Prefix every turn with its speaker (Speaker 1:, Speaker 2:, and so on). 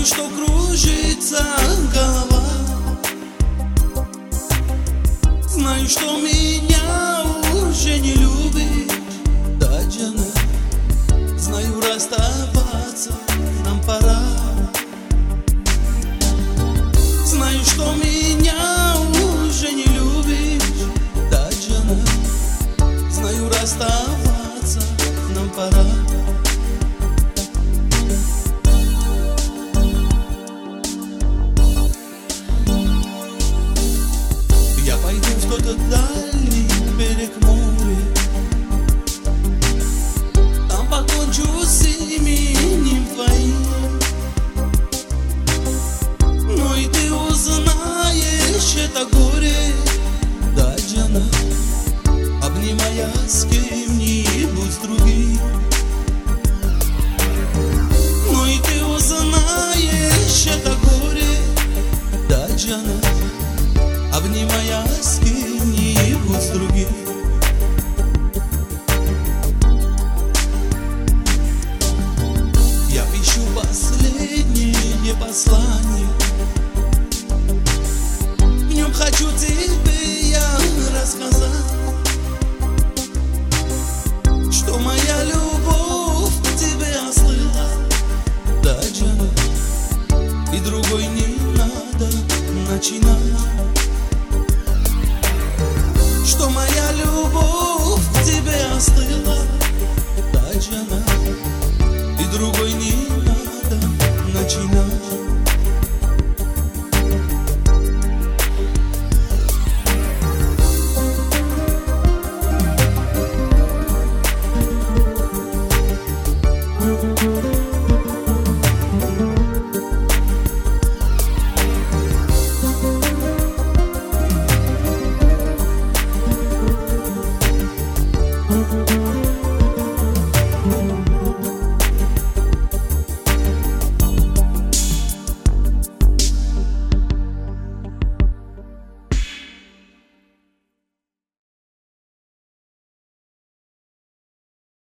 Speaker 1: Знаю, что кружится голова, знаю, что меня уже не любит Даджана. Знаю, расставаться нам пора. Знаю, что меня уже не любишь Даджана. Знаю, расставаться нам пора. Я пойду в тот дальний берег моря, там покончу с именем твоим. Но и ты узнаешь это горе, Даджана, обнимая с кем-нибудь с другим. Но и ты узнаешь это горе, Даджана, обнимая с кем-нибудь с другим. Я пишу последнее послание, в нем хочу тебе я рассказать, что моя любовь к тебе остыла, Даджана, и другой не надо начинать. Что моя любовь к тебе остыла, Даджана, и другой не надо начинать.